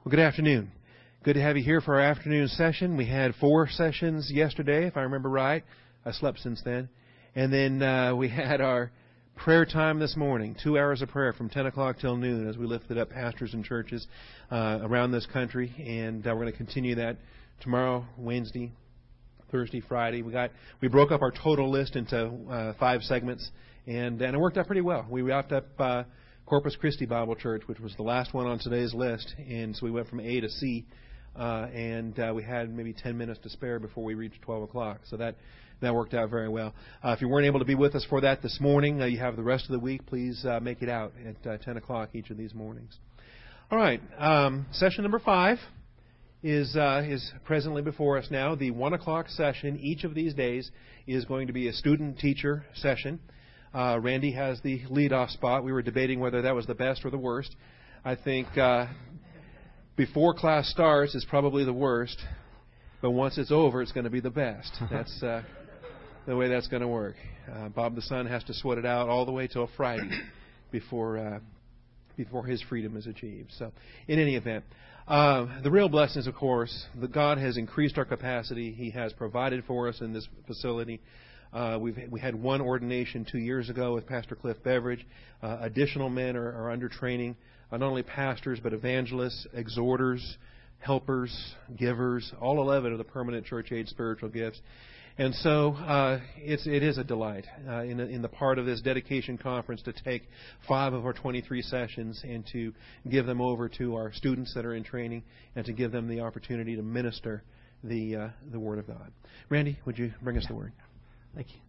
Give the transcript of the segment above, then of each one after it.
Well, good afternoon. Good to have you here for our afternoon session. We had 4 sessions yesterday, if I remember right. I slept since then. And then we had our prayer time this morning, 2 hours of prayer from 10 o'clock till noon as we lifted up pastors and churches around this country. And we're going to continue that tomorrow, Wednesday, Thursday, Friday. We broke up our total list into 5 segments, and it worked out pretty well. We wrapped up Corpus Christi Bible Church, which was the last one on today's list, and so we went from A to C, and we had maybe 10 minutes to spare before we reached 12 o'clock. So that worked out very well. If you weren't able to be with us for that this morning, you have the rest of the week. Please make it out at 10 o'clock each of these mornings. All right, session number 5 is presently before us now. The 1 o'clock session each of these days is going to be a student-teacher session. Randy has the leadoff spot. We were debating whether that was the best or the worst. I think before class starts is probably the worst, but once it's over, it's going to be the best. That's the way that's going to work. Bob the son has to sweat it out all the way till Friday before his freedom is achieved. So, in any event, the real blessing is, of course, that God has increased our capacity. He has provided for us in this facility. We had one ordination 2 years ago with Pastor Cliff Beveridge. Additional men are under training, not only pastors, but evangelists, exhorters, helpers, givers, all 11 of the permanent church age spiritual gifts. And so it is a delight in the part of this dedication conference to take 5 of our 23 sessions and to give them over to our students that are in training and to give them the opportunity to minister the Word of God. Randy, would you bring us the Word? Thank you.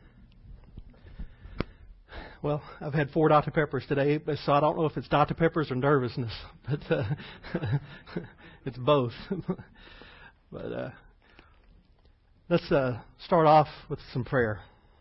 Well, I've had 4 Dr. Peppers today, so I don't know if it's Dr. Peppers or nervousness, but it's both. But let's start off with some prayer.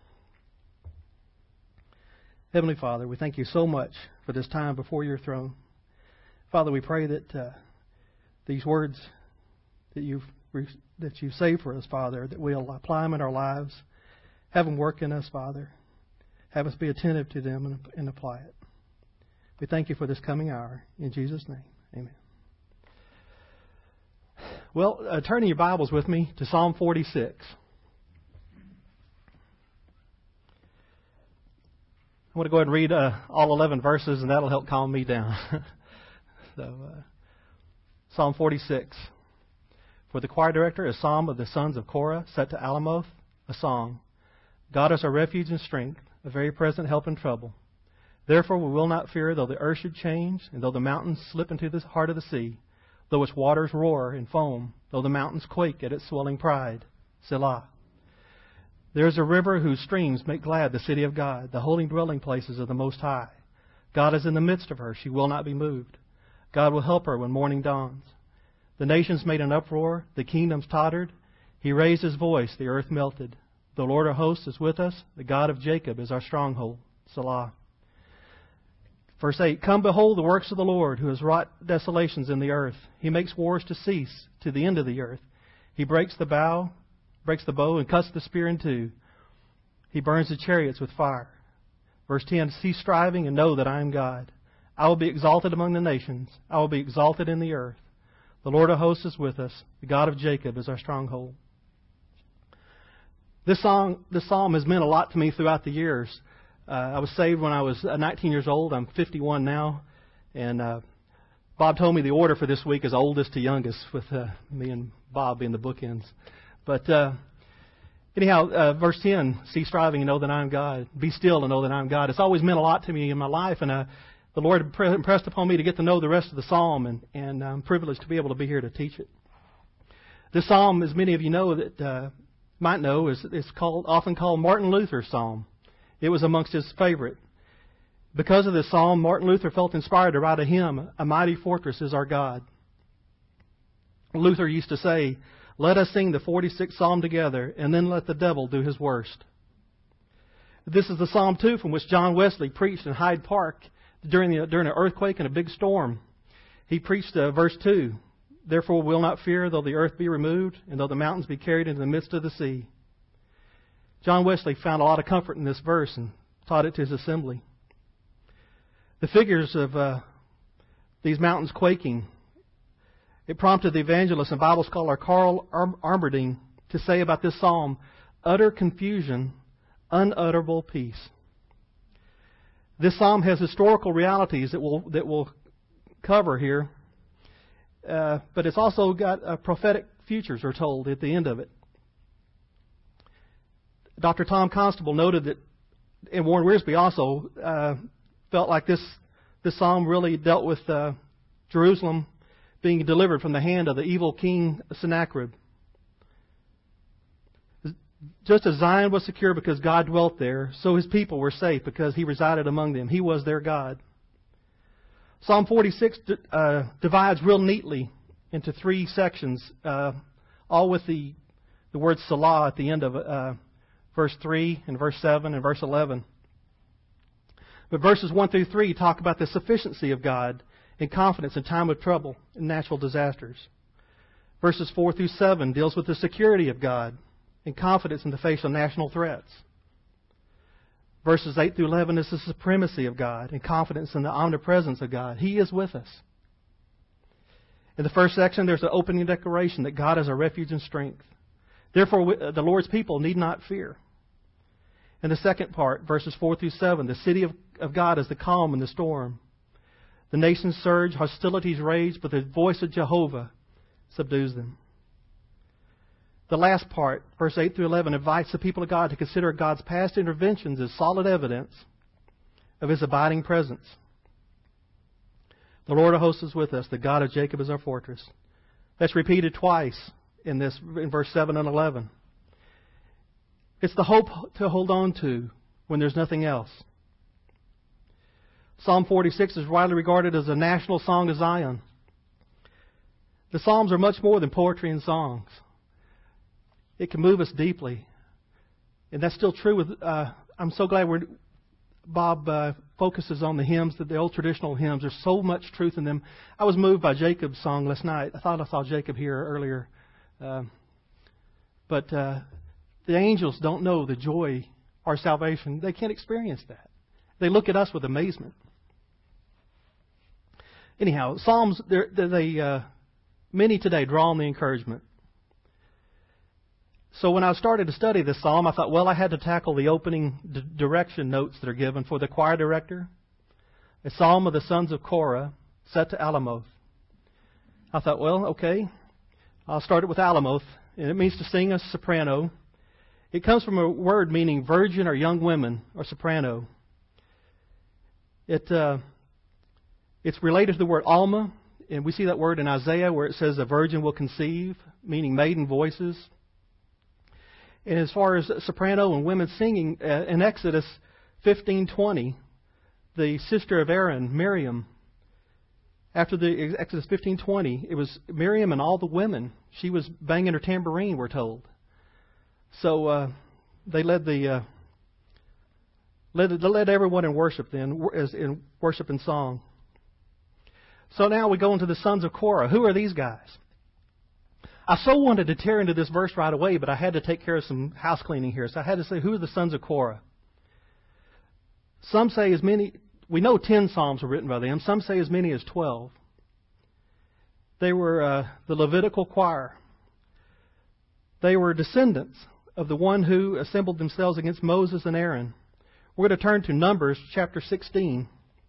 Heavenly Father, we thank you so much for this time before your throne. Father, we pray that these words that you say for us, Father, that we'll apply them in our lives. Have them work in us, Father. Have us be attentive to them and apply it. We thank you for this coming hour. In Jesus' name, amen. Well, turning your Bibles with me to Psalm 46. I want to go ahead and read all 11 verses, and that'll help calm me down. Psalm 46. For the choir director, a psalm of the sons of Korah, set to Alamoth, a song. God is our refuge and strength, a very present help in trouble. Therefore we will not fear, though the earth should change, and though the mountains slip into the heart of the sea, though its waters roar and foam, though the mountains quake at its swelling pride. Selah. There is a river whose streams make glad the city of God, the holy dwelling places of the Most High. God is in the midst of her, she will not be moved. God will help her when morning dawns. The nations made an uproar, the kingdoms tottered. He raised his voice, the earth melted. The Lord of hosts is with us. The God of Jacob is our stronghold. Selah. Verse 8, Come behold the works of the Lord, who has wrought desolations in the earth. He makes wars to cease to the end of the earth. He breaks the bow, and cuts the spear in two. He burns the chariots with fire. Verse 10, Cease striving and know that I am God. I will be exalted among the nations. I will be exalted in the earth. The Lord of hosts is with us. The God of Jacob is our stronghold. This psalm has meant a lot to me throughout the years. I was saved when I was 19 years old. I'm 51 now. And Bob told me the order for this week is oldest to youngest, with me and Bob being the bookends. But anyhow, verse 10, Cease striving and know that I am God. Be still and know that I am God. It's always meant a lot to me in my life. And the Lord impressed upon me to get to know the rest of the psalm. And I'm privileged to be able to be here to teach it. This psalm, as many of you know, that might know, is often called Martin Luther's psalm. It was amongst his favorite. Because of this psalm, Martin Luther felt inspired to write a hymn, A Mighty Fortress is Our God. Luther used to say, Let us sing the 46th psalm together, and then let the devil do his worst. This is the psalm, too, from which John Wesley preached in Hyde Park during an earthquake and a big storm. He preached verse 2, Therefore we will not fear, though the earth be removed, and though the mountains be carried into the midst of the sea. John Wesley found a lot of comfort in this verse and taught it to his assembly. The figures of these mountains quaking It prompted the evangelist and Bible scholar Carl Armberding to say about this psalm, utter confusion, unutterable peace. This psalm has historical realities that we'll cover here, but it's also got prophetic futures are told at the end of it. Dr. Tom Constable noted that, and Warren Wiersbe also felt like this psalm really dealt with Jerusalem being delivered from the hand of the evil king Sennacherib. Just as Zion was secure because God dwelt there, so His people were safe because He resided among them. He was their God. Psalm 46 divides real neatly into 3 sections, all with the word Salah at the end of verse 3 and verse 7 and verse 11. But verses 1 through 3 talk about the sufficiency of God and confidence in time of trouble and natural disasters. Verses 4 through 7 deals with the security of God and confidence in the face of national threats. Verses 8 through 11 is the supremacy of God and confidence in the omnipresence of God. He is with us. In the first section, there's an opening declaration that God is our refuge and strength. Therefore, the Lord's people need not fear. In the second part, verses 4 through 7, the city of God is the calm in the storm. The nations surge, hostilities rage, but the voice of Jehovah subdues them. The last part, verse 8 through 11, invites the people of God to consider God's past interventions as solid evidence of His abiding presence. The Lord of hosts is with us. The God of Jacob is our fortress. That's repeated twice in verse 7 and 11. It's the hope to hold on to when there's nothing else. Psalm 46 is widely regarded as a national song of Zion. The Psalms are much more than poetry and songs. It can move us deeply. And that's still true with, I'm so glad Bob focuses on the hymns, the old traditional hymns. There's so much truth in them. I was moved by Jacob's song last night. I thought I saw Jacob here earlier. But the angels don't know the joy, our salvation. They can't experience that. They look at us with amazement. Anyhow, Psalms, many today draw on the encouragement. So when I started to study this psalm, I thought, well, I had to tackle the opening direction notes that are given for the choir director. A psalm of the sons of Korah, set to Alamoth. I thought, well, okay, I'll start it with Alamoth, and it means to sing a soprano. It comes from a word meaning virgin or young women or soprano. It's related to the word Alma, and we see that word in Isaiah where it says a virgin will conceive, meaning maiden voices. And as far as soprano and women singing, in Exodus 15:20, the sister of Aaron, Miriam, after the Exodus 15:20, it was Miriam and all the women. She was banging her tambourine, we're told. So they led everyone in worship then, as in worship and song. So now we go into the sons of Korah. Who are these guys? I so wanted to tear into this verse right away, but I had to take care of some house cleaning here. So I had to say, who are the sons of Korah? Some say as many, we know 10 psalms were written by them. Some say as many as 12. They were the Levitical choir. They were descendants of the one who assembled themselves against Moses and Aaron. We're going to turn to Numbers chapter 16.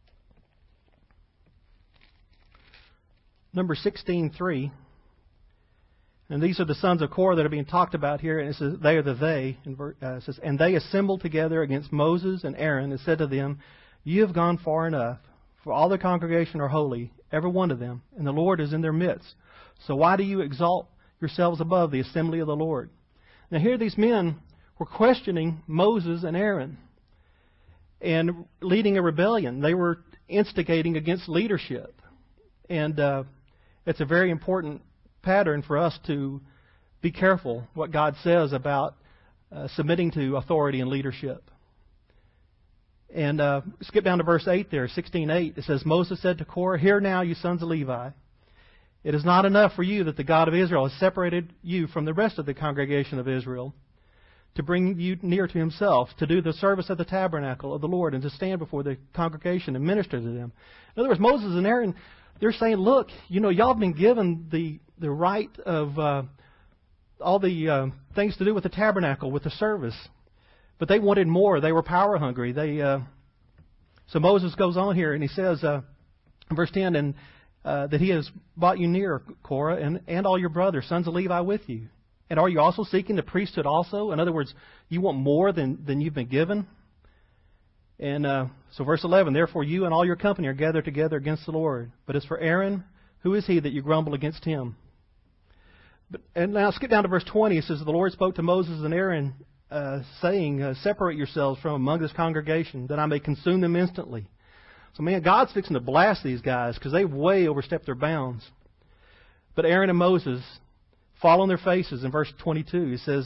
Number 16:3. And these are the sons of Korah that are being talked about here. And it says, they are the they. It says, and they assembled together against Moses and Aaron and said to them, you have gone far enough, for all the congregation are holy, every one of them, and the Lord is in their midst. So why do you exalt yourselves above the assembly of the Lord? Now here these men were questioning Moses and Aaron and leading a rebellion. They were instigating against leadership. And it's a very important pattern for us to be careful what God says about submitting to authority and leadership. And skip down to verse 8 there, 16:8. It says, Moses said to Korah, hear now, you sons of Levi. It is not enough for you that the God of Israel has separated you from the rest of the congregation of Israel to bring you near to Himself, to do the service of the tabernacle of the Lord, and to stand before the congregation and minister to them. In other words, Moses and Aaron they're saying, look, y'all have been given the right of all the things to do with the tabernacle, with the service. But they wanted more. They were power hungry. So Moses goes on here and he says, in verse 10, that he has brought you near, Korah, and all your brothers, sons of Levi, with you. And are you also seeking the priesthood also? In other words, you want more than you've been given? And so verse 11, therefore you and all your company are gathered together against the Lord. But as for Aaron, who is he that you grumble against him? And now skip down to verse 20. It says, the Lord spoke to Moses and Aaron, saying, separate yourselves from among this congregation, that I may consume them instantly. So, man, God's fixing to blast these guys because they've way overstepped their bounds. But Aaron and Moses fall on their faces in verse 22. He says,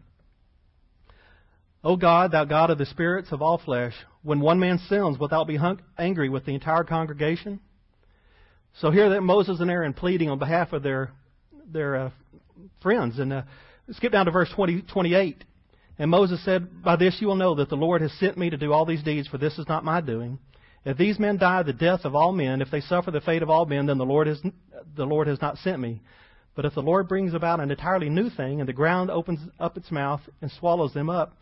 O God, thou God of the spirits of all flesh, when one man sins, wilt thou be angry with the entire congregation? So here that Moses and Aaron pleading on behalf of their friends. And skip down to verse 28. And Moses said, by this you will know that the Lord has sent me to do all these deeds, for this is not my doing. If these men die the death of all men, if they suffer the fate of all men, then the Lord has not sent me. But if the Lord brings about an entirely new thing, and the ground opens up its mouth and swallows them up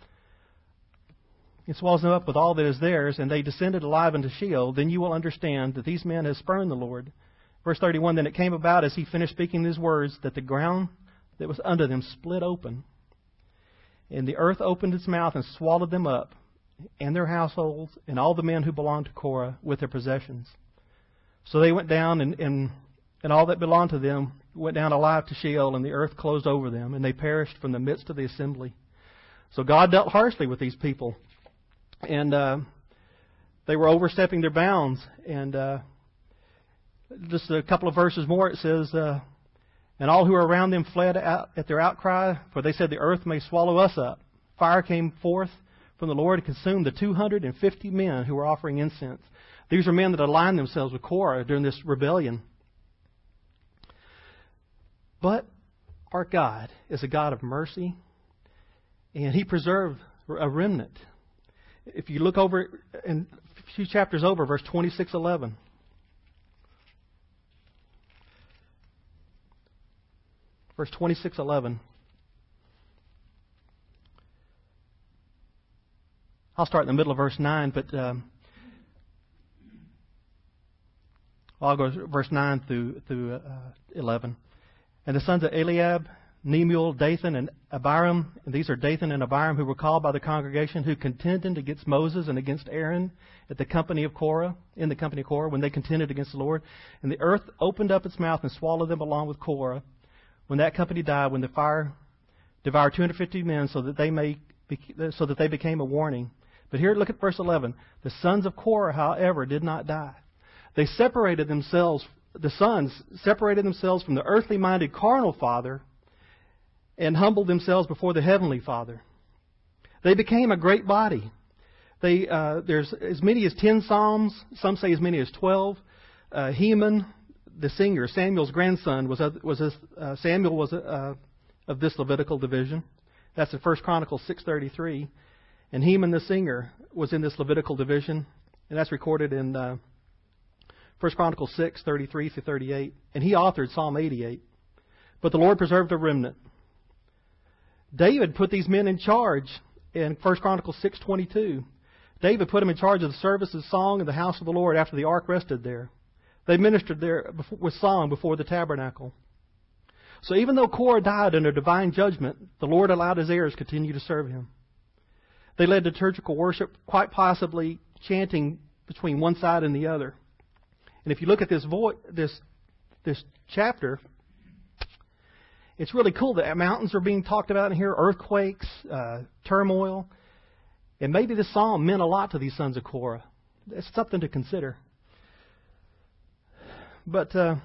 with all that is theirs, and they descended alive into Sheol, then you will understand that these men have spurned the Lord. Verse 31, then it came about as he finished speaking these words, that the ground that was under them split open. And the earth opened its mouth and swallowed them up, and their households, and all the men who belonged to Korah with their possessions. So they went down, and all that belonged to them went down alive to Sheol, and the earth closed over them, and they perished from the midst of the assembly. So God dealt harshly with these people, and they were overstepping their bounds. And just a couple of verses more, it says, and all who were around them fled out at their outcry, for they said, the earth may swallow us up. Fire came forth from the Lord and consumed the 250 men who were offering incense. These are men that aligned themselves with Korah during this rebellion. But our God is a God of mercy, and He preserved a remnant. If you look over in a few chapters over, verse 26:11. Verse 26:11. I'll start in the middle of verse 9, but I'll go verse 9 through 11. And the sons of Eliab, Nemuel, Dathan, and Abiram, and these are Dathan and Abiram, who were called by the congregation, who contended against Moses and against Aaron in the company of Korah, when they contended against the Lord. And the earth opened up its mouth and swallowed them along with Korah. When that company died, when the fire devoured 250 men, so that they became a warning. But here, look at verse 11. The sons of Korah, however, did not die. The sons separated themselves from the earthly-minded carnal father and humbled themselves before the heavenly Father. They became a great body. There's as many as 10 psalms. Some say as many as 12. Heman, the singer, Samuel's grandson, Samuel was of this Levitical division. That's in 1 Chronicles 6:33. And Heman, the singer, was in this Levitical division, and that's recorded in 1 Chronicles 6:33 through 38. And he authored Psalm 88. But the Lord preserved a remnant. David put these men in charge in 1 Chronicles 6:22. David put them in charge of the service of song in the house of the Lord after the ark rested there. They ministered there with song before the tabernacle. So even though Korah died under divine judgment, the Lord allowed his heirs to continue to serve him. They led liturgical worship, quite possibly chanting between one side and the other. And if you look at this chapter, it's really cool that mountains are being talked about in here, earthquakes, turmoil. And maybe this psalm meant a lot to these sons of Korah. It's something to consider. But so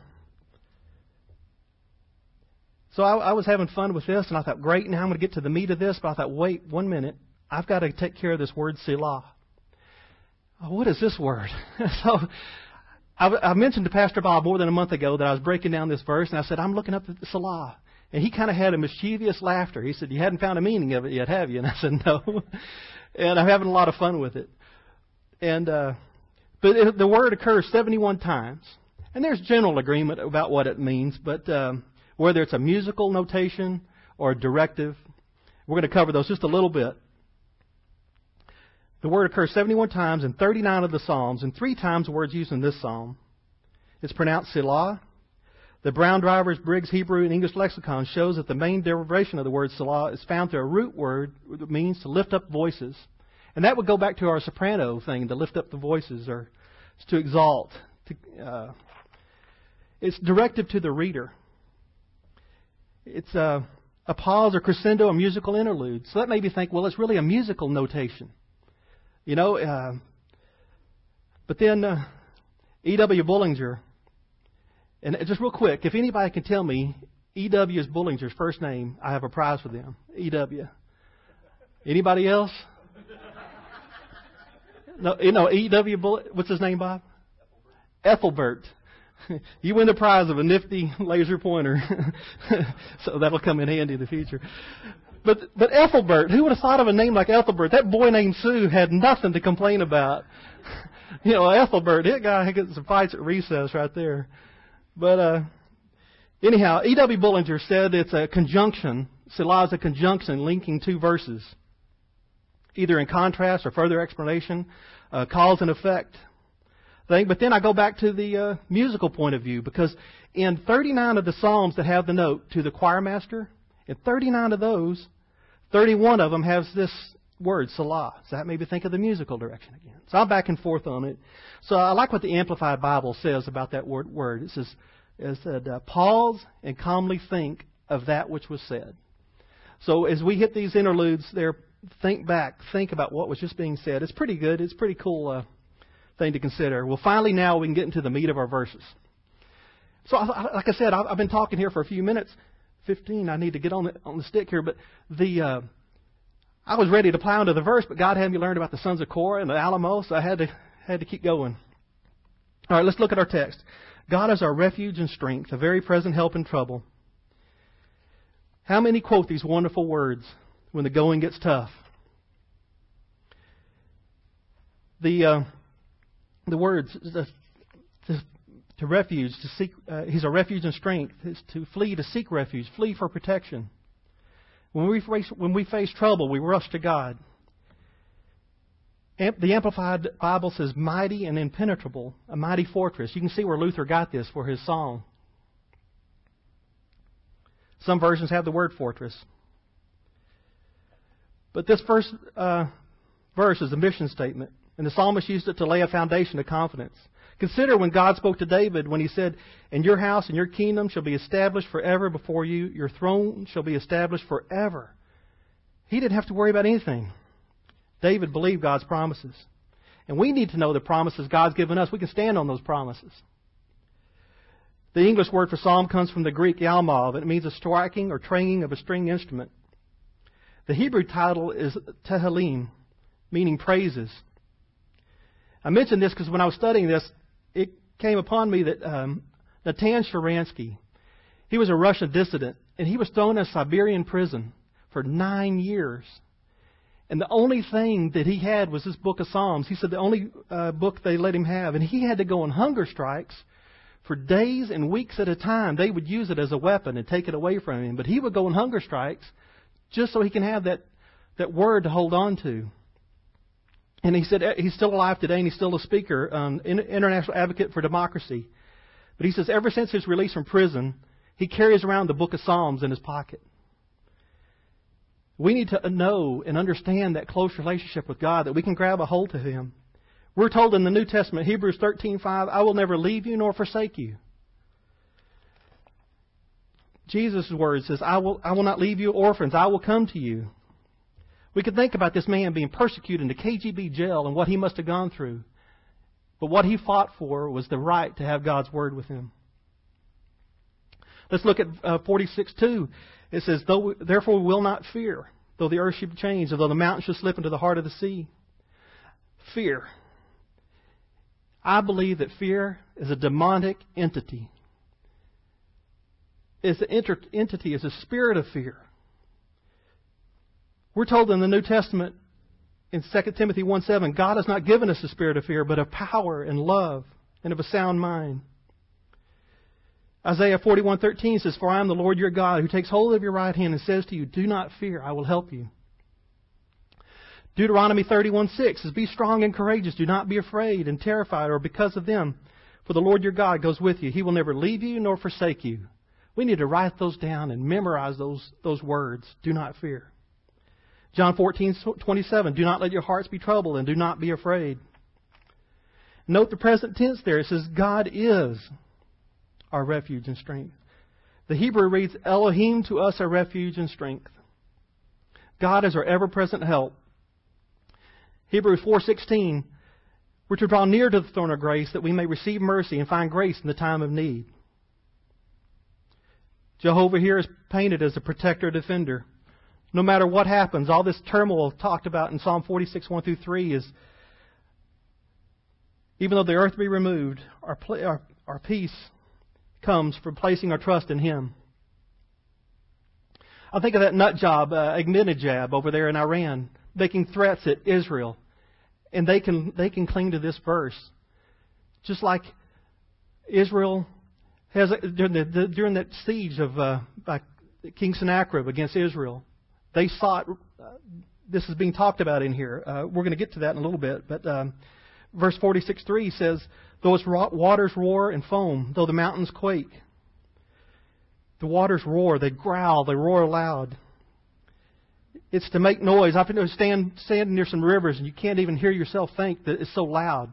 I was having fun with this, and I thought, great, now I'm going to get to the meat of this. But I thought, wait 1 minute. I've got to take care of this word Selah. What is this word? So I mentioned to Pastor Bob more than a month ago that I was breaking down this verse, and I said, I'm looking up at Selah. And he kind of had a mischievous laughter. He said, you hadn't found a meaning of it yet, have you? And I said, no. And I'm having a lot of fun with it. And but the word occurs 71 times. And there's general agreement about what it means, but whether it's a musical notation or a directive, we're going to cover those just a little bit. The word occurs 71 times in 39 of the Psalms, and 3 times the word's used in this psalm. It's pronounced Selah. The Brown Drivers, Briggs Hebrew, and English lexicon shows that the main derivation of the word Selah is found through a root word that means to lift up voices. And that would go back to our soprano thing, to lift up the voices, or to exalt. It's directive to the reader. It's a pause or crescendo, a musical interlude. So that made me think, well, it's really a musical notation. You know, but then E.W. Bullinger, and just real quick, if anybody can tell me E.W. Bullinger's first name, I have a prize for them. E.W. Anybody else? No, you know, E.W. What's his name, Bob? Ethelbert. You win the prize of a nifty laser pointer. So that'll come in handy in the future. But Ethelbert, who would have thought of a name like Ethelbert? That boy named Sue had nothing to complain about. You know, Ethelbert, that guy gets some fights at recess right there. But anyhow, E.W. Bullinger said it's a conjunction. Selah is a conjunction linking 2 verses, either in contrast or further explanation, cause and effect thing. But then I go back to the musical point of view, because in 39 of the Psalms that have the note to the choir master, in 39 of those, 31 of them has this word, Selah. So that made me think of the musical direction again. So I'm back and forth on it. So I like what the Amplified Bible says about that word. It says, pause and calmly think of that which was said. So as we hit these interludes there, think back, think about what was just being said. It's pretty good. It's a pretty cool thing to consider. Well, finally now we can get into the meat of our verses. So like I said, I've been talking here for a few minutes. 15, I need to get on the stick here, but I was ready to plow into the verse, but God had me learn about the sons of Korah and the Alamo, so I had to keep going. All right, let's look at our text. God is our refuge and strength, a very present help in trouble. How many quote these wonderful words when the going gets tough? The words to refuge, to seek. He's a refuge and strength. Is to flee, to seek refuge, flee for protection. When we face trouble, we rush to God. The Amplified Bible says, mighty and impenetrable, a mighty fortress. You can see where Luther got this for his song. Some versions have the word fortress. But this first verse is a mission statement, and the psalmist used it to lay a foundation of confidence. Consider when God spoke to David when he said, and your house and your kingdom shall be established forever before you. Your throne shall be established forever. He didn't have to worry about anything. David believed God's promises. And we need to know the promises God's given us. We can stand on those promises. The English word for psalm comes from the Greek yalmav, and it means a striking or twanging of a string instrument. The Hebrew title is Tehillim, meaning praises. I mentioned this because when I was studying this, it came upon me that Natan Sharansky, he was a Russian dissident, and he was thrown in a Siberian prison for 9 years. And the only thing that he had was this book of Psalms. He said the only book they let him have. And he had to go on hunger strikes for days and weeks at a time. They would use it as a weapon and take it away from him. But he would go on hunger strikes just so he can have that word to hold on to. And he said he's still alive today, and he's still a speaker, international advocate for democracy. But he says ever since his release from prison, he carries around the book of Psalms in his pocket. We need to know and understand that close relationship with God, that we can grab a hold of Him. We're told in the New Testament, Hebrews 13:5, I will never leave you nor forsake you. Jesus' word says, I will not leave you orphans, I will come to you. We could think about this man being persecuted in the KGB jail and what he must have gone through. But what he fought for was the right to have God's word with him. Let's look at 46:2. It says, therefore we will not fear, though the earth should change, and though the mountains should slip into the heart of the sea. Fear. I believe that fear is a demonic entity. It's an entity, is a spirit of fear. We're told in the New Testament, in 2 Timothy 1:7, God has not given us a spirit of fear, but of power and love and of a sound mind. Isaiah 41:13 says, "For I am the Lord your God, who takes hold of your right hand and says to you, 'Do not fear, I will help you.'" Deuteronomy 31:6 says, "Be strong and courageous. Do not be afraid and terrified or because of them. For the Lord your God goes with you. He will never leave you nor forsake you." We need to write those down and memorize those words. Do not fear. John 14:27, "Do not let your hearts be troubled and do not be afraid." Note the present tense there. It says, "God is our refuge and strength." The Hebrew reads, "Elohim, to us our refuge and strength." God is our ever-present help. Hebrews 4:16, "We're to draw near to the throne of grace that we may receive mercy and find grace in the time of need." Jehovah here is painted as a protector, defender. No matter what happens, all this turmoil talked about in Psalm 46:1-3 is, even though the earth be removed, our peace comes from placing our trust in Him. I think of that nut job, Ahmadinejad over there in Iran, making threats at Israel. And they can cling to this verse. Just like Israel has, during that siege of by King Sennacherib against Israel, they sought, this is being talked about in here. We're going to get to that in a little bit. But verse 46:3 says, "Though its waters roar and foam, though the mountains quake." The waters roar, they growl, they roar loud. It's to make noise. I've been standing near some rivers and you can't even hear yourself think that it's so loud.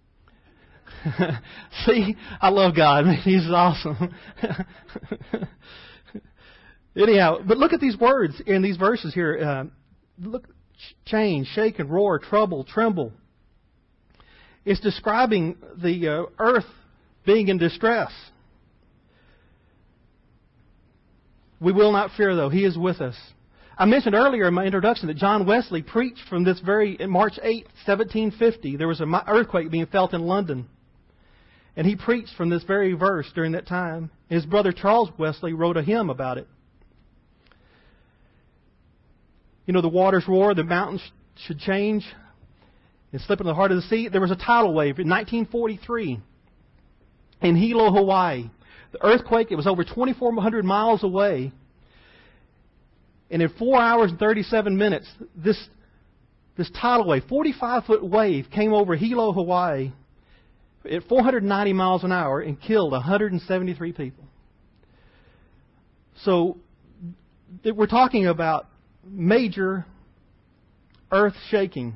See, I love God. He's awesome. Anyhow, but look at these words in these verses here. Look, change, shake and roar, trouble, tremble. It's describing the earth being in distress. We will not fear, though. He is with us. I mentioned earlier in my introduction that John Wesley preached from this March 8, 1750. There was an earthquake being felt in London. And he preached from this very verse during that time. His brother Charles Wesley wrote a hymn about it. You know, the waters roar, the mountains should change and slip in the heart of the sea. There was a tidal wave in 1943 in Hilo, Hawaii. The earthquake, it was over 2,400 miles away. And in 4 hours and 37 minutes, this tidal wave, 45-foot wave, came over Hilo, Hawaii at 490 miles an hour and killed 173 people. So we're talking about major earth shaking.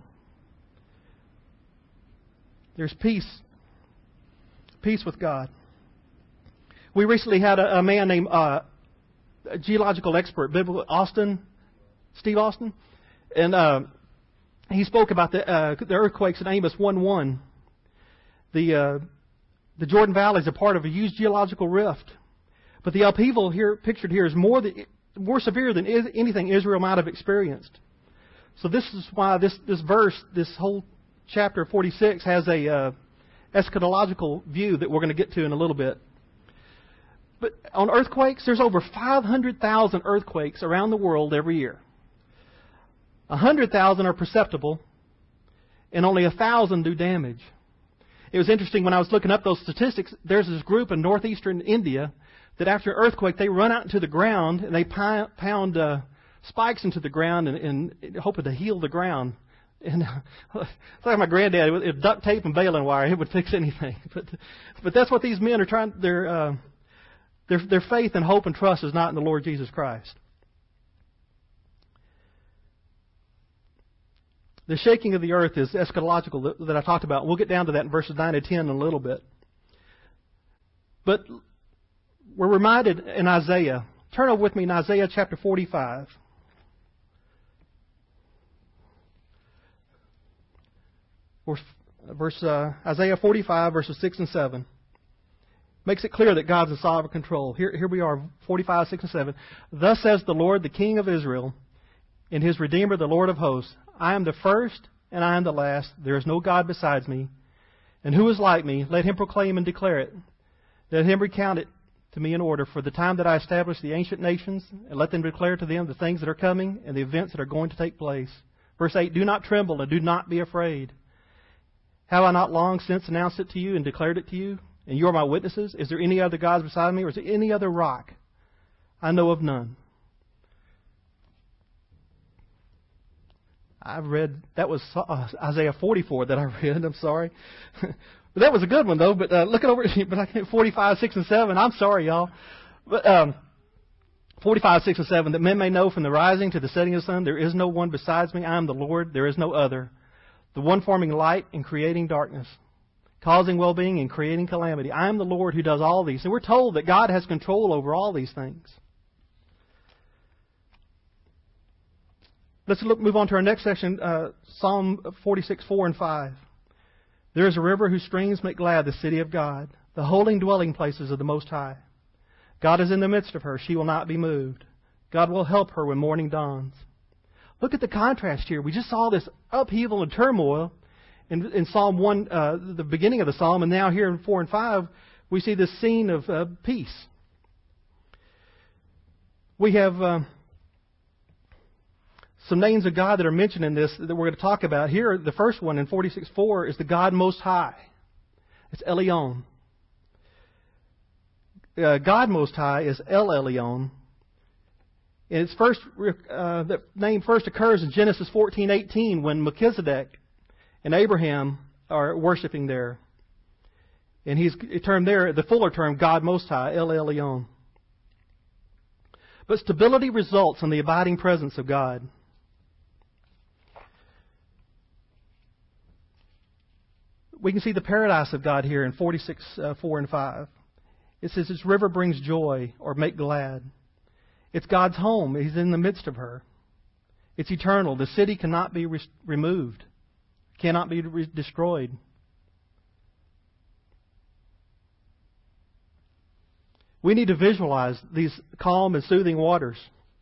There's peace. Peace with God. We recently had a man named a geological expert, Steve Austin, and he spoke about the earthquakes in Amos 1:1. The Jordan Valley is a part of a huge geological rift, but the upheaval here pictured here is more severe than anything Israel might have experienced. So this is why this verse, this whole chapter 46, has a eschatological view that we're going to get to in a little bit. But on earthquakes, there's over 500,000 earthquakes around the world every year. 100,000 are perceptible, and only 1,000 do damage. It was interesting when I was looking up those statistics. There's this group in northeastern India that after an earthquake, they run out into the ground and they pound spikes into the ground and hoping to heal the ground. And it's like my granddad, with duct tape and baling wire, it would fix anything. But that's what these men are trying. Their faith and hope and trust is not in the Lord Jesus Christ. The shaking of the earth is eschatological that I talked about. We'll get down to that in verses 9 and 10 in a little bit. But we're reminded in Isaiah. Turn over with me in Isaiah chapter 45. Isaiah 45, verses 6 and 7. Makes it clear that God's in sovereign control. Here we are, 45, 6 and 7. "Thus says the Lord, the King of Israel, and His Redeemer, the Lord of hosts, I am the first and I am the last. There is no God besides me. And who is like me? Let him proclaim and declare it. Let him recount it to me in order for the time that I established the ancient nations, and let them declare to them the things that are coming and the events that are going to take place." Verse 8, "Do not tremble and do not be afraid. Have I not long since announced it to you and declared it to you? and you are my witnesses. Is there any other gods beside me, or is there any other rock? I know of none. I've read, that was Isaiah 44 that I read, I'm sorry. But that was a good one, though. But looking over but I can't, 45, 6, and 7, I'm sorry, y'all. But 45, 6, and 7, that men may know from the rising to the setting of the sun, there is no one besides me. I am the Lord, there is no other. The one forming light and creating darkness, causing well-being and creating calamity. I am the Lord who does all these. And we're told that God has control over all these things. Let's move on to our next section, Psalm 46, 4 and 5. There is a river whose streams make glad the city of God, the holy dwelling places of the Most High. God is in the midst of her. She will not be moved. God will help her when morning dawns. Look at the contrast here. We just saw this upheaval and turmoil in Psalm 1, the beginning of the psalm, and now here in 4 and 5, we see this scene of peace. We have some names of God that are mentioned in this that we're going to talk about. Here, the first one in 46:4 is the God Most High. It's Elyon. God Most High is El Elyon. And its first, the name first occurs in Genesis 14:18 when Melchizedek and Abraham are worshiping there. And he's termed there, the fuller term, God Most High, El Elyon. But stability results in the abiding presence of God. We can see the paradise of God here in 46:4 and 5. It says, "This river brings joy," or make glad. It's God's home. He's in the midst of her. It's eternal. The city cannot be removed, cannot be destroyed. We need to visualize these calm and soothing waters.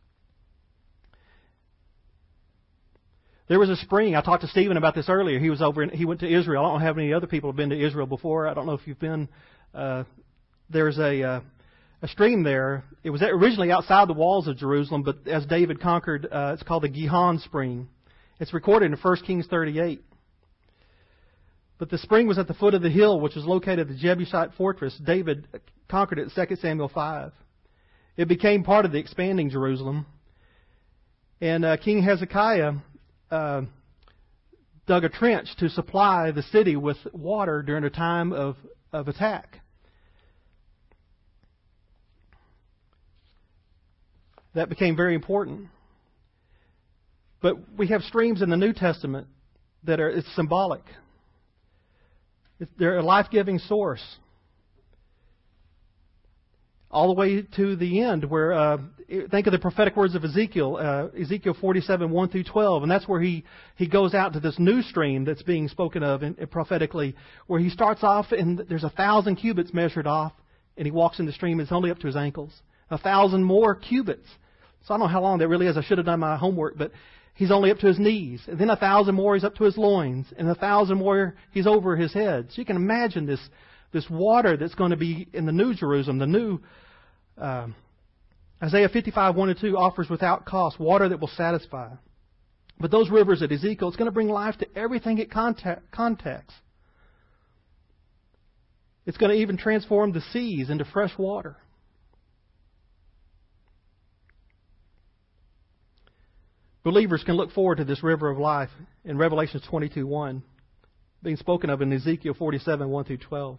There was a spring. I talked to Stephen about this earlier. He went to Israel. I don't know how many other people have been to Israel before. I don't know if you've been. There's a stream there. It was originally outside the walls of Jerusalem, but as David conquered, it's called the Gihon Spring. It's recorded in 1 Kings 38. But the spring was at the foot of the hill, which was located at the Jebusite fortress. David conquered it in 2 Samuel 5. It became part of the expanding Jerusalem. And King Hezekiah dug a trench to supply the city with water during a time of attack. That became very important. But we have streams in the New Testament that it's symbolic. They're a life-giving source. All the way to the end where, think of the prophetic words of Ezekiel, Ezekiel 47, 1 through 12. And that's where he goes out to this new stream that's being spoken of prophetically, where he starts off and there's 1,000 cubits measured off, and he walks in the stream and it's only up to his ankles. 1,000 more cubits. So I don't know how long that really is. I should have done my homework, but he's only up to his knees. And then 1,000 more, he's up to his loins. And 1,000 more, he's over his head. So you can imagine this water that's going to be in the New Jerusalem, the new Isaiah 55, 1 and 2 offers without cost water that will satisfy. But those rivers at Ezekiel, it's going to bring life to everything it contacts. It's going to even transform the seas into fresh water. Believers can look forward to this river of life in Revelation 22:1, being spoken of in Ezekiel 47, 1 through 12.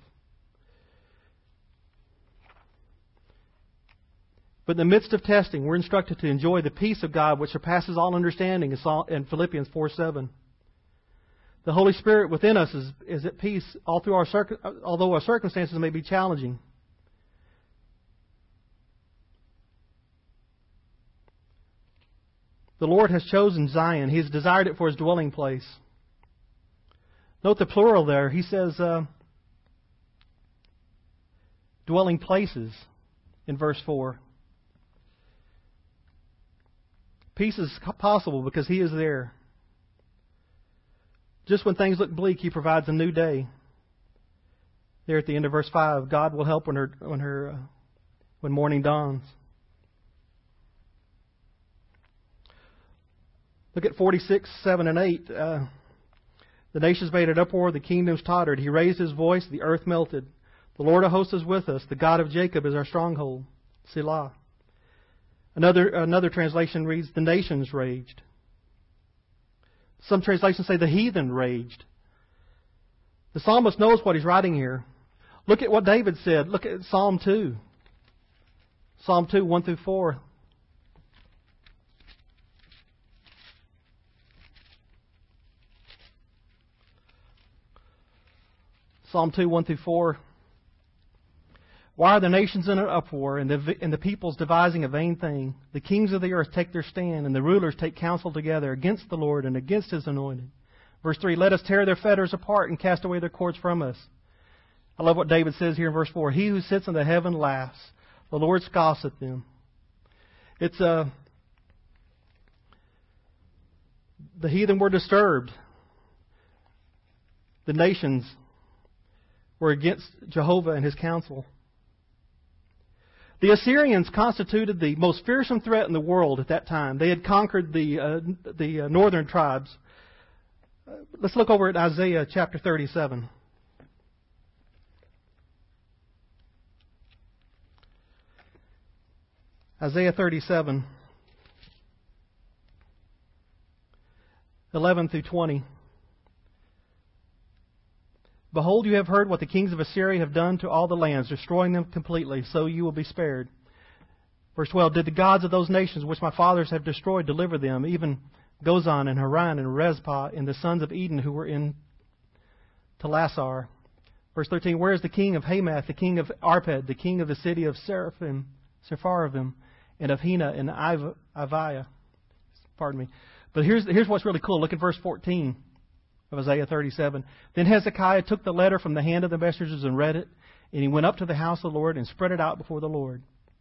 But in the midst of testing, we're instructed to enjoy the peace of God which surpasses all understanding in Philippians 4:7. The Holy Spirit within us is at peace although our circumstances may be challenging. The Lord has chosen Zion. He has desired it for His dwelling place. Note the plural there. He says dwelling places in verse 4. Peace is possible because He is there. Just when things look bleak, He provides a new day. There at the end of verse 5, God will help when morning dawns. Look at 46, 7 and 8. The nations made an uproar, the kingdoms tottered. He raised His voice, the earth melted. The Lord of hosts is with us. The God of Jacob is our stronghold. Selah. Another translation reads, the nations raged. Some translations say the heathen raged. The psalmist knows what he's writing here. Look at what David said. Look at Psalm 2. Psalm 2, 1 through 4. Psalm 2, 1 through 4. Why are the nations in an uproar, and the peoples devising a vain thing? The kings of the earth take their stand, and the rulers take counsel together against the Lord and against His anointed. Verse 3, let us tear their fetters apart and cast away their cords from us. I love what David says here in verse 4. He who sits in the heaven laughs. The Lord scoffs at them. It's the heathen were disturbed. The nations were against Jehovah and His counsel. The Assyrians constituted the most fearsome threat in the world at that time. They had conquered the northern tribes. Let's look over at Isaiah chapter 37. Isaiah 37, 11 through 20. Behold, you have heard what the kings of Assyria have done to all the lands, destroying them completely, so you will be spared. Verse 12, did the gods of those nations which my fathers have destroyed deliver them, even Gozan and Haran and Rezpah and the sons of Eden who were in Telassar? Verse 13, where is the king of Hamath, the king of Arpad, the king of the city of Sepharvaim, and of Hena and Aviah? Pardon me. But here's what's really cool. Look at verse 14 of Isaiah 37. Then Hezekiah took the letter from the hand of the messengers and read it, and he went up to the house of the Lord and spread it out before the Lord.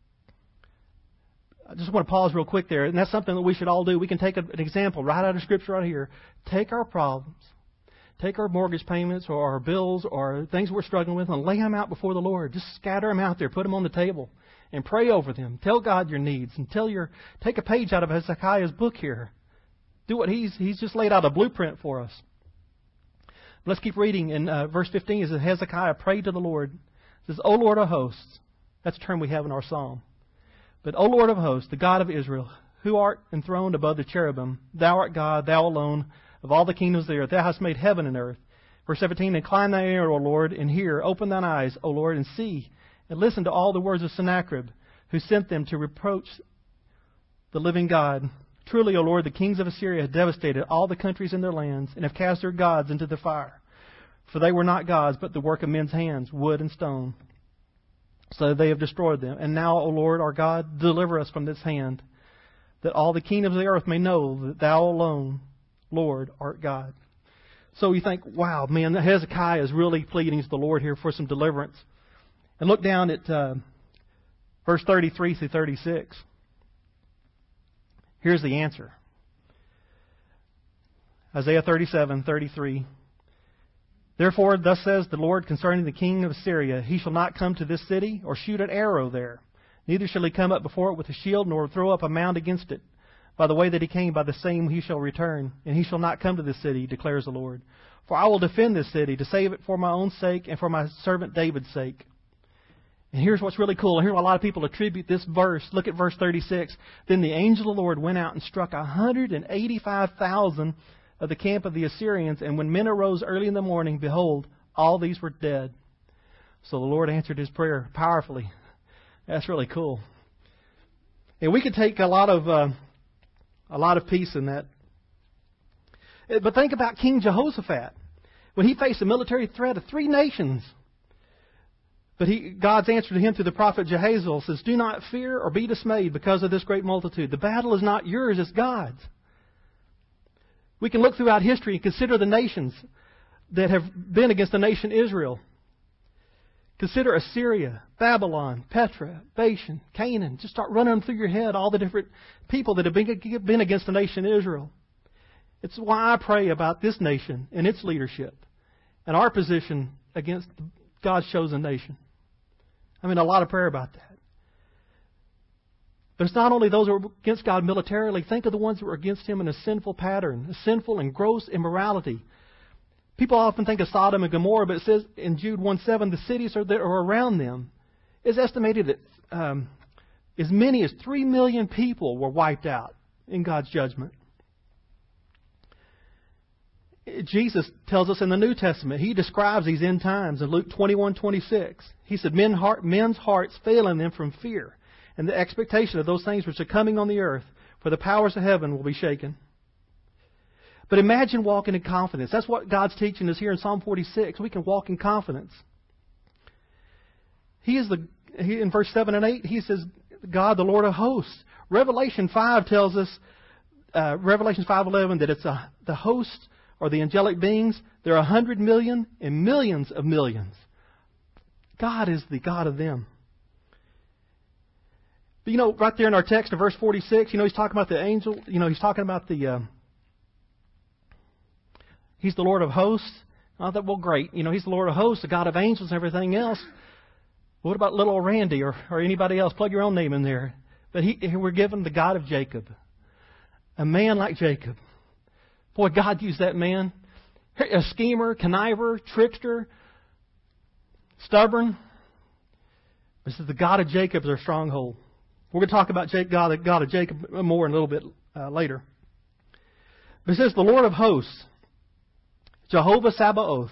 I just want to pause real quick there, and that's something that we should all do. We can take an example right out of Scripture right here. Take our problems, take our mortgage payments or our bills or things we're struggling with, and lay them out before the Lord. Just scatter them out there, put them on the table, and pray over them. Tell God your needs, and take a page out of Hezekiah's book here. Do what he's just laid out a blueprint for us. Let's keep reading. In verse 15, it says, Hezekiah prayed to the Lord. It says, O Lord of hosts. That's a term we have in our psalm. But, O Lord of hosts, the God of Israel, who art enthroned above the cherubim, Thou art God, Thou alone, of all the kingdoms of the earth. Thou hast made heaven and earth. Verse 17, incline thine ear, O Lord, and hear. Open thine eyes, O Lord, and see. And listen to all the words of Sennacherib, who sent them to reproach the living God. Truly, O Lord, the kings of Assyria have devastated all the countries in their lands, and have cast their gods into the fire. For they were not gods, but the work of men's hands, wood and stone. So they have destroyed them. And now, O Lord, our God, deliver us from this hand, that all the kingdoms of the earth may know that Thou alone, Lord, art God. So you think, wow, man, Hezekiah is really pleading to the Lord here for some deliverance. And look down at verse 33 through 36. Here's the answer. Isaiah 37:33. Therefore, thus says the Lord concerning the king of Assyria, He shall not come to this city, or shoot an arrow there. Neither shall he come up before it with a shield, nor throw up a mound against it. By the way that he came, by the same he shall return. And he shall not come to this city, declares the Lord. For I will defend this city, to save it for my own sake, and for my servant David's sake. And here's what's really cool. Here's why a lot of people attribute this verse. Look at verse 36. Then the angel of the Lord went out and struck 185,000 of the camp of the Assyrians. And when men arose early in the morning, behold, all these were dead. So the Lord answered his prayer powerfully. That's really cool. And we could take a lot of peace in that. But think about King Jehoshaphat. When he faced a military threat of 3 nations. But God's answer to him through the prophet Jehaziel says, do not fear or be dismayed because of this great multitude. The battle is not yours, it's God's. We can look throughout history and consider the nations that have been against the nation Israel. Consider Assyria, Babylon, Petra, Bashan, Canaan. Just start running them through your head, all the different people that have been against the nation Israel. It's why I pray about this nation and its leadership and our position against God's chosen nation. I mean, a lot of prayer about that. But it's not only those who are against God militarily. Think of the ones who are against Him in a sinful pattern, a sinful and gross immorality. People often think of Sodom and Gomorrah, but it says in Jude 1:7, the cities that are around them. It's estimated that as many as 3 million people were wiped out in God's judgment. Jesus tells us in the New Testament, He describes these end times in Luke 21:26. He said, men's hearts failing them from fear and the expectation of those things which are coming on the earth, for the powers of heaven will be shaken. But imagine walking in confidence. That's what God's teaching us here in Psalm 46. We can walk in confidence. In verse 7 and 8, He says, God, the Lord of hosts. Revelation 5 tells us, Revelation 5:11, that it's the host or the angelic beings. There are 100 million and millions of millions. God is the God of them. But right there in our text in verse 46, He's talking about the angel. He's talking about He's the Lord of hosts. I thought, well, great. He's the Lord of hosts, the God of angels and everything else. What about little Randy or anybody else? Plug your own name in there. But we're given the God of Jacob. A man like Jacob. Boy, God used that man. A schemer, conniver, trickster, stubborn. This is the God of Jacob is our stronghold. We're going to talk about the God of Jacob more in a little bit later. But it says the Lord of hosts, Jehovah Sabaoth.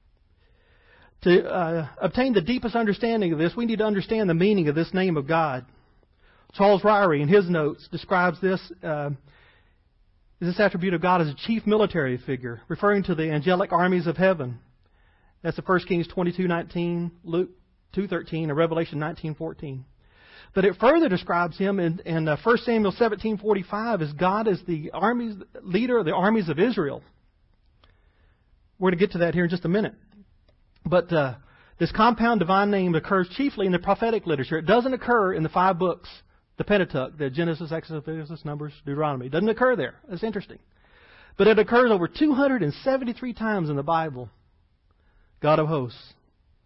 To obtain the deepest understanding of this, we need to understand the meaning of this name of God. Charles Ryrie, in his notes, describes this attribute of God as a chief military figure, referring to the angelic armies of heaven. That's the 1 Kings 22:19, Luke 2:13, and Revelation 19:14. But it further describes Him in 1 Samuel 17:45 as God as the leader of the armies of Israel. We're going to get to that here in just a minute. But this compound divine name occurs chiefly in the prophetic literature. It doesn't occur in the 5 books, the Pentateuch, the Genesis, Exodus, Leviticus, Numbers, Deuteronomy. It doesn't occur there. That's interesting. But it occurs over 273 times in the Bible. God of hosts.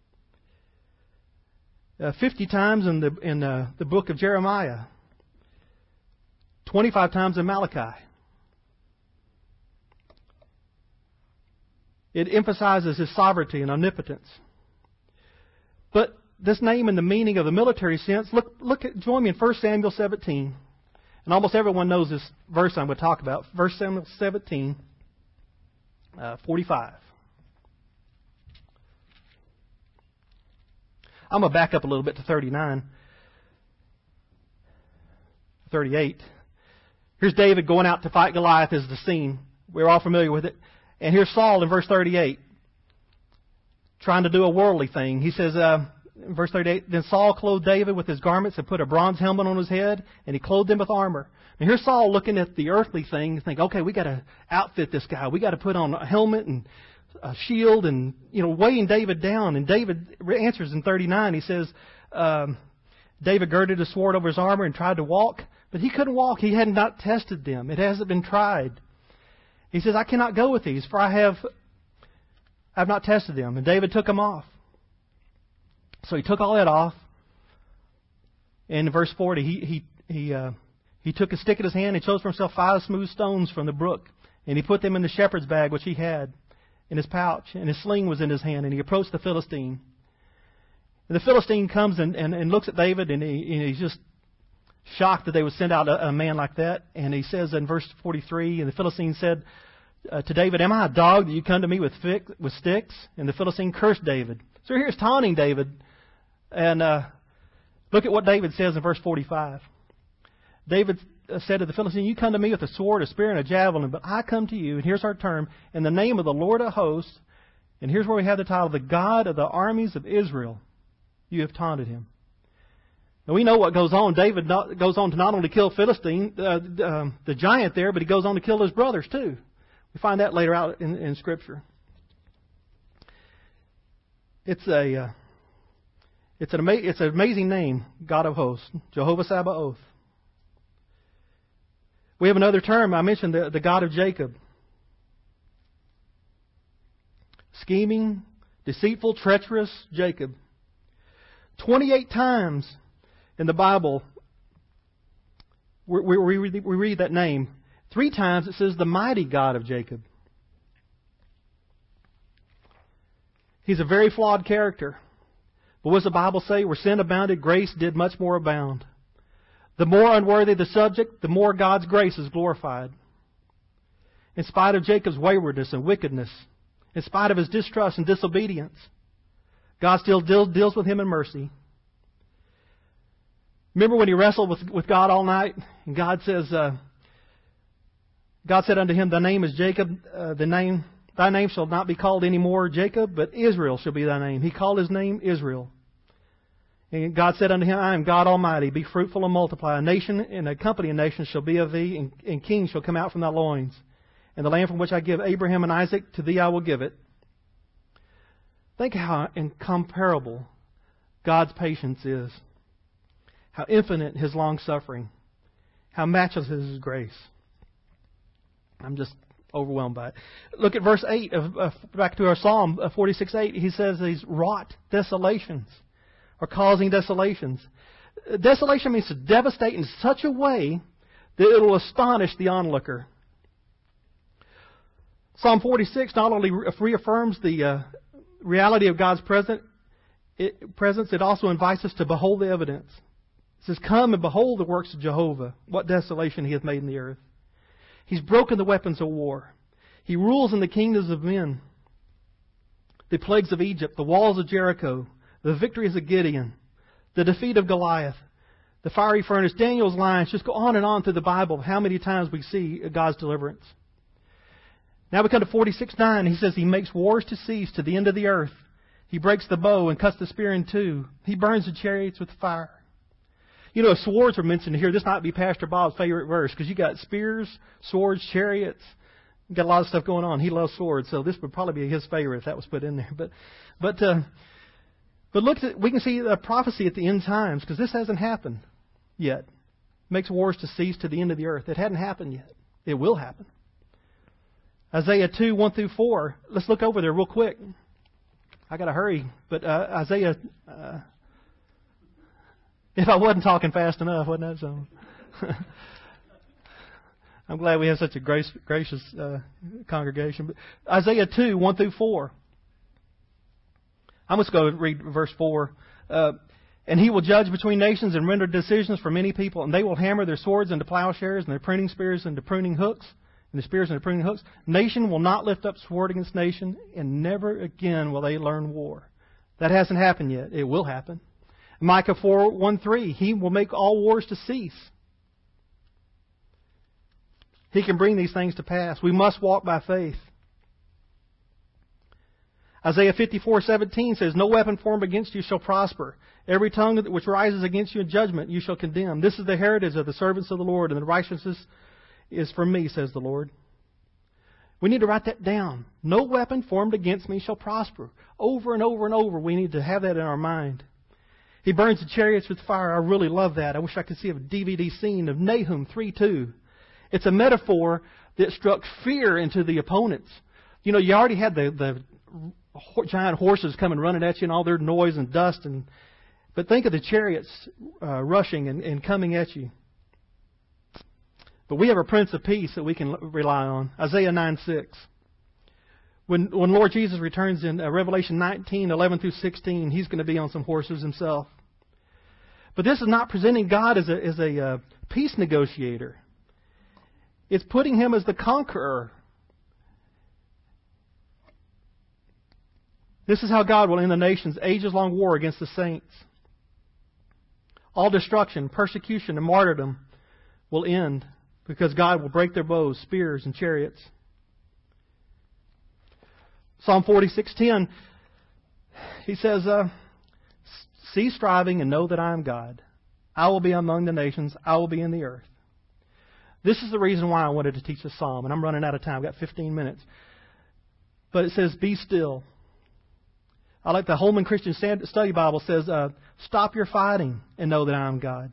50 times in the book of Jeremiah. 25 times in Malachi. It emphasizes His sovereignty and omnipotence. But this name in the meaning of the military sense, join me in 1 Samuel 17. And almost everyone knows this verse I'm going to talk about. 1 Samuel 17, 45. I'm going to back up a little bit to 38. Here's David going out to fight Goliath is the scene. We're all familiar with it. And here's Saul in verse 38, trying to do a worldly thing. He says, in verse 38, then Saul clothed David with his garments and put a bronze helmet on his head, and he clothed him with armor. And here's Saul looking at the earthly thing and think, okay, we got to outfit this guy. We got to put on a helmet and a shield and, weighing David down. And David answers in 39. He says, David girded his sword over his armor and tried to walk, but he couldn't walk. He had not tested them. It hasn't been tried. He says, I cannot go with these, for I have not tested them. And David took them off. So he took all that off. And in verse 40, he took a stick in his hand and chose for himself 5 smooth stones from the brook. And he put them in the shepherd's bag, which he had in his pouch. And his sling was in his hand. And he approached the Philistine. And the Philistine comes and looks at David, and he's just shocked that they would send out a man like that. And he says in verse 43, and the Philistine said to David, am I a dog that you come to me with sticks? And the Philistine cursed David. So here's taunting David. And look at what David says in verse 45. David said to the Philistine, you come to me with a sword, a spear, and a javelin, but I come to you, and here's our term, in the name of the Lord of hosts. And here's where we have the title, the God of the armies of Israel. You have taunted him. Now we know what goes on. David goes on to not only kill Philistine, the giant there, but he goes on to kill his brothers too. We find that later out in Scripture. It's an amazing name, God of hosts, Jehovah Sabaoth. We have another term. I mentioned the God of Jacob. Scheming, deceitful, treacherous Jacob. 28 times in the Bible we read that name. 3 times it says the mighty God of Jacob. He's a very flawed character. But what does the Bible say? Where sin abounded, grace did much more abound. The more unworthy the subject, the more God's grace is glorified. In spite of Jacob's waywardness and wickedness, in spite of his distrust and disobedience, God still deals with him in mercy. Remember when he wrestled with God all night? And God said unto him, Thy name is Jacob. Thy name shall not be called any more Jacob, but Israel shall be thy name. He called his name Israel. And God said unto him, I am God Almighty. Be fruitful and multiply. A nation and a company of nations shall be of thee, and kings shall come out from thy loins. And the land from which I give Abraham and Isaac, to thee I will give it. Think how incomparable God's patience is. How infinite His long-suffering. How matchless is His grace. I'm just overwhelmed by it. Look at verse 8, back to our Psalm 46:8. He says He's wrought desolations, or causing desolations. Desolation means to devastate in such a way that it will astonish the onlooker. Psalm 46 not only reaffirms the reality of God's presence, it also invites us to behold the evidence. It says, Come and behold the works of Jehovah, what desolation He hath made in the earth. He's broken the weapons of war. He rules in the kingdoms of men. The plagues of Egypt, the walls of Jericho, the victories of Gideon, the defeat of Goliath, the fiery furnace, Daniel's lions, just go on and on through the Bible, how many times we see God's deliverance. Now we come to 46:9. He says He makes wars to cease to the end of the earth. He breaks the bow and cuts the spear in two. He burns the chariots with fire. You know, if swords were mentioned here, this might be Pastor Bob's favorite verse, because you got spears, swords, chariots. You got a lot of stuff going on. He loves swords, so this would probably be his favorite if that was put in there. But look at, we can see a prophecy at the end times, because this hasn't happened yet. Makes wars to cease to the end of the earth. It hadn't happened yet. It will happen. Isaiah 2:1-4. Let's look over there real quick. I got to hurry, but Isaiah. If I wasn't talking fast enough, wasn't that so? I'm glad we have such a gracious congregation. But Isaiah 2:1-4. I'm just going to read verse 4. And He will judge between nations and render decisions for many people, and they will hammer their swords into plowshares and their pruning spears into pruning hooks. And the spears and the pruning hooks. Nation will not lift up sword against nation, and never again will they learn war. That hasn't happened yet. It will happen. Micah 4:1-3. He will make all wars to cease. He can bring these things to pass. We must walk by faith. Isaiah 54:17 says, No weapon formed against you shall prosper. Every tongue which rises against you in judgment you shall condemn. This is the heritage of the servants of the Lord, and the righteousness is from me, says the Lord. We need to write that down. No weapon formed against me shall prosper. Over and over and over, we need to have that in our mind. He burns the chariots with fire. I really love that. I wish I could see a DVD scene of Nahum 3:2. It's a metaphor that struck fear into the opponents. You know, you already had the giant horses coming running at you and all their noise and dust. But think of the chariots rushing and coming at you. But we have a Prince of Peace that we can rely on. Isaiah 9:6. When Lord Jesus returns in Revelation 19:11-16, He's going to be on some horses Himself. But this is not presenting God as a peace negotiator. It's putting Him as the conqueror. This is how God will end the nation's ages-long war against the saints. All destruction, persecution, and martyrdom will end, because God will break their bows, spears, and chariots. Psalm 46:10, He says, Cease striving and know that I am God. I will be among the nations. I will be in the earth. This is the reason why I wanted to teach this psalm, and I'm running out of time. I've got 15 minutes. But it says, Be still. I like the Holman Christian Study Bible says, Stop your fighting and know that I am God.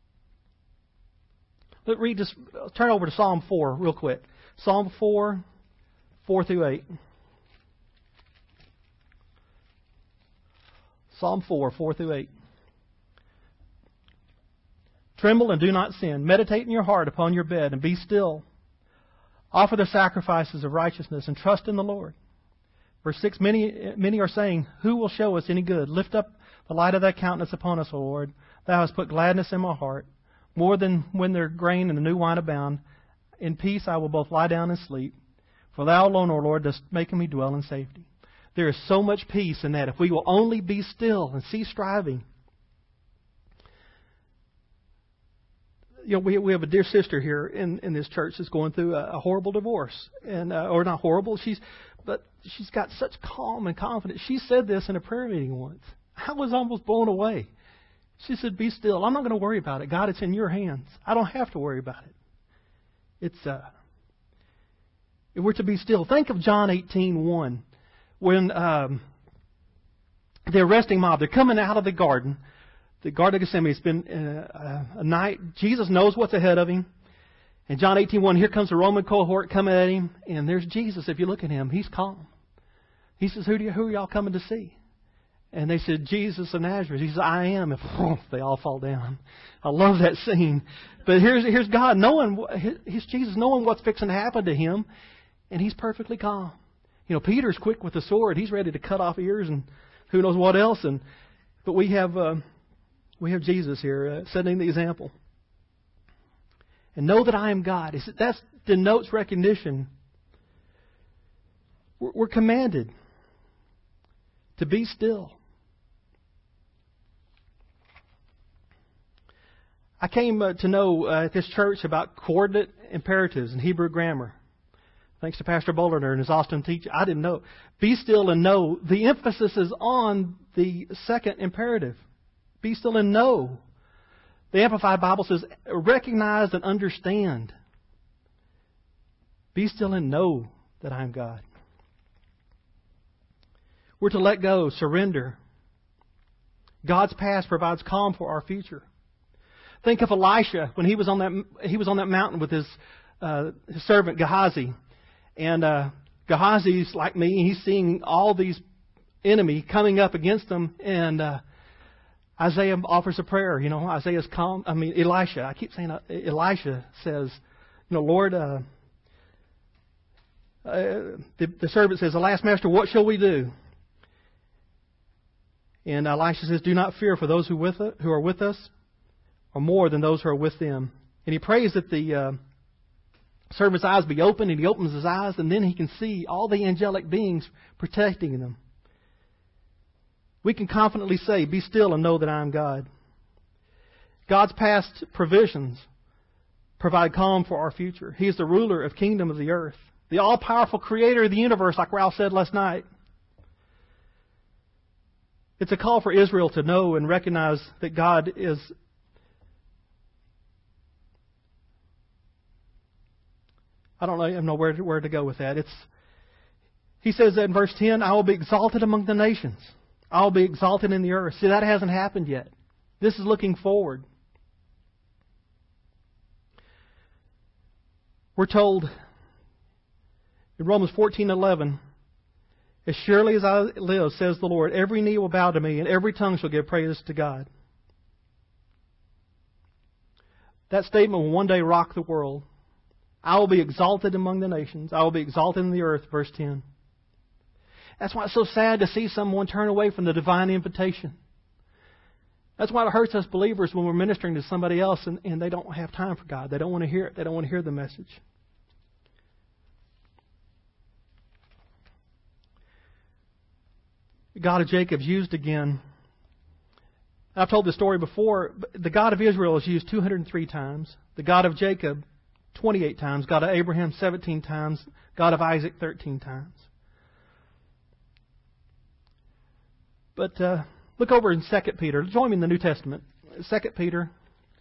Let's read this. Turn over to Psalm 4 real quick. Psalm 4:4-8. Psalm 4:4-8. Tremble and do not sin. Meditate in your heart upon your bed and be still. Offer the sacrifices of righteousness and trust in the Lord. Verse 6, many are saying, who will show us any good? Lift up the light of thy countenance upon us, O Lord. Thou hast put gladness in my heart, more than when their grain and the new wine abound. In peace I will both lie down and sleep. For thou alone, O Lord, dost make me dwell in safety. There is so much peace in that if we will only be still and cease striving. We have a dear sister here in this church that's going through a horrible divorce, and or not horrible. But she's got such calm and confidence. She said this in a prayer meeting once. I was almost blown away. She said, "Be still. I'm not going to worry about it. God, it's in your hands. I don't have to worry about it." If we're to be still, think of John 18:1, when the arresting mob, they're coming out of the Garden of Gethsemane. It's been a night. Jesus knows what's ahead of him. And John 18:1, here comes the Roman cohort coming at him, and there's Jesus. If you look at him, he's calm. He says, "Who are y'all coming to see?" And they said, "Jesus of Nazareth." He says, "I am." And they all fall down. I love that scene. But here's God knowing, here's Jesus knowing what's fixing to happen to him, and he's perfectly calm. Peter's quick with the sword. He's ready to cut off ears and who knows what else. But we have Jesus here setting the example. And know that I am God. That denotes recognition. We're commanded to be still. I came to know at this church about coordinate imperatives in Hebrew grammar. Thanks to Pastor Boliner and his Austin teaching. I didn't know. Be still and know. The emphasis is on the second imperative. Be still and know. The Amplified Bible says, recognize and understand. Be still and know that I am God. We're to let go, surrender. God's past provides calm for our future. Think of Elisha when he was on that mountain with his servant Gehazi. And Gehazi's like me. He's seeing all these enemy coming up against him. And Isaiah offers a prayer. Isaiah's calm. Elisha. I keep saying Elisha says, Lord, the servant says, "Alas, Master, what shall we do?" And Elisha says, "Do not fear, for those who are with us are more than those who are with them." And he prays that the servant's eyes be open, and he opens his eyes, and then he can see all the angelic beings protecting them. We can confidently say, "Be still and know that I am God." God's past provisions provide calm for our future. He is the ruler of kingdom of the earth, the all-powerful creator of the universe, like Ralph said last night. It's a call for Israel to know and recognize that God is. I don't know where to go with that. He says that in verse 10, "I will be exalted among the nations. I will be exalted in the earth." See, that hasn't happened yet. This is looking forward. We're told in Romans 14:11, "As surely as I live, says the Lord, every knee will bow to me, and every tongue shall give praise to God." That statement will one day rock the world. I will be exalted among the nations. I will be exalted in the earth, verse 10. That's why it's so sad to see someone turn away from the divine invitation. That's why it hurts us believers when we're ministering to somebody else and they don't have time for God. They don't want to hear it. They don't want to hear the message. The God of Jacob is used again. I've told this story before. But the God of Israel is used 203 times. The God of Jacob, 28 times. God of Abraham, 17 times. God of Isaac, 13 times. But look over in 2 Peter. Join me in the New Testament. 2 Peter.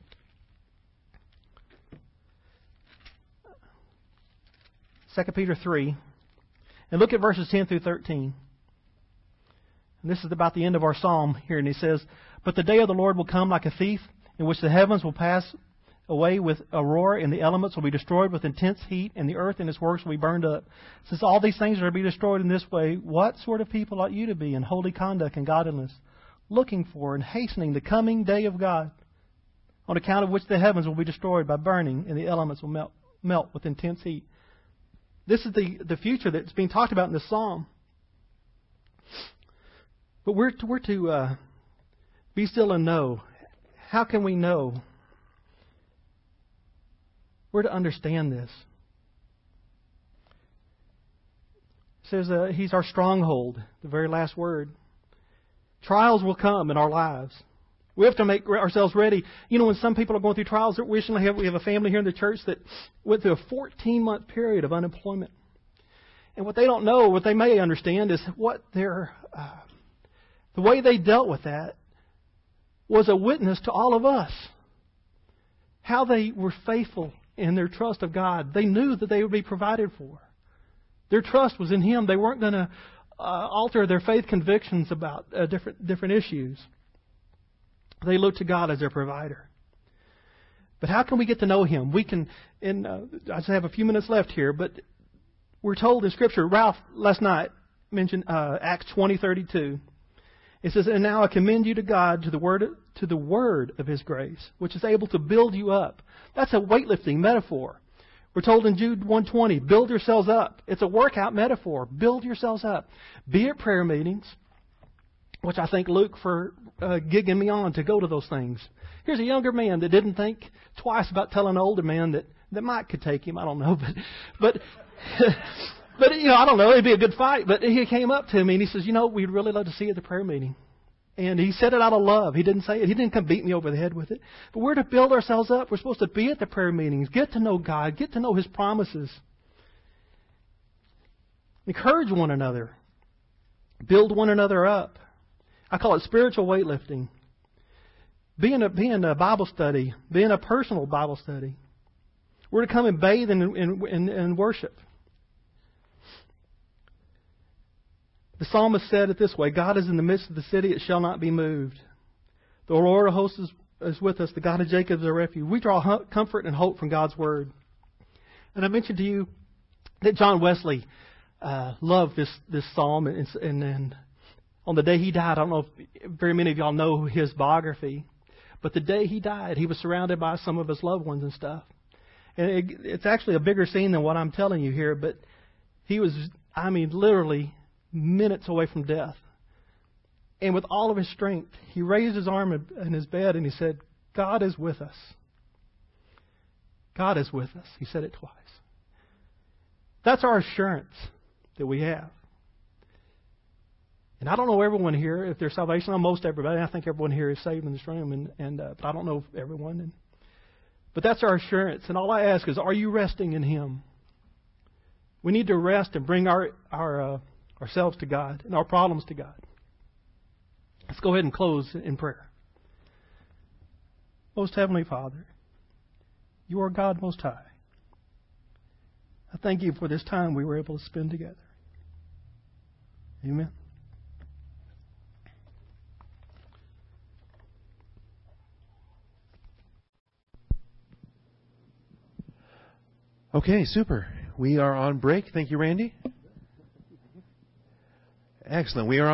Peter 3. And look at verses 10 through 13. And this is about the end of our psalm here. And he says, "But the day of the Lord will come like a thief, in which the heavens will pass away with a roar, and the elements will be destroyed with intense heat, and the earth and its works will be burned up. Since all these things are to be destroyed in this way, what sort of people ought you to be in holy conduct and godliness, looking for and hastening the coming day of God, on account of which the heavens will be destroyed by burning, and the elements will melt with intense heat." This is the future that's being talked about in this psalm. But we're to be still and know. How can we know? We're to understand this. It says He's our stronghold, the very last word. Trials will come in our lives. We have to make ourselves ready. You know, when some people are going through trials, we have a family here in the church that went through a 14-month period of unemployment. And what they don't know, what they may understand, is what the way they dealt with that was a witness to all of us. How they were faithful in their trust of God. They knew that they would be provided for. Their trust was in Him. They weren't going to alter their faith convictions about different issues. They looked to God as their provider. But how can we get to know Him? We can, I just have a few minutes left here, but we're told in Scripture, Ralph last night mentioned Acts 20:32. It says, "And now I commend you to God, to the word of His grace, which is able to build you up." That's a weightlifting metaphor. We're told in Jude 1:20, build yourselves up. It's a workout metaphor. Build yourselves up. Be at prayer meetings, which I thank Luke for gigging me on to go to those things. Here's a younger man that didn't think twice about telling an older man that Mike could take him. I don't know, but you know, I don't know. It'd be a good fight. But he came up to me and he says, "You know, we'd really love to see you at the prayer meeting." And he said it out of love. He didn't say it. He didn't come beat me over the head with it. But we're to build ourselves up. We're supposed to be at the prayer meetings, get to know God, get to know His promises. Encourage one another. Build one another up. I call it spiritual weightlifting. Being a Bible study, being a personal Bible study. We're to come and bathe in worship. The psalmist said it this way: God is in the midst of the city, it shall not be moved. The Lord of hosts is with us, the God of Jacob is our refuge. We draw comfort and hope from God's Word. And I mentioned to you that John Wesley loved this psalm, and on the day he died, I don't know if very many of y'all know his biography, but the day he died, he was surrounded by some of his loved ones and stuff. And it's actually a bigger scene than what I'm telling you here, but he was, literally minutes away from death. And with all of his strength, he raised his arm in his bed and he said, "God is with us. God is with us." He said it twice. That's our assurance that we have. And I don't know everyone here, if there's salvation. I know most everybody. I think everyone here is saved in this room, but I don't know everyone. But that's our assurance. And all I ask is, are you resting in Him? We need to rest and bring ourselves to God and our problems to God. Let's go ahead and close in prayer. Most Heavenly Father, You are God Most High. I thank You for this time we were able to spend together. Amen. Okay, super. We are on break. Thank you, Randy. Excellent. We are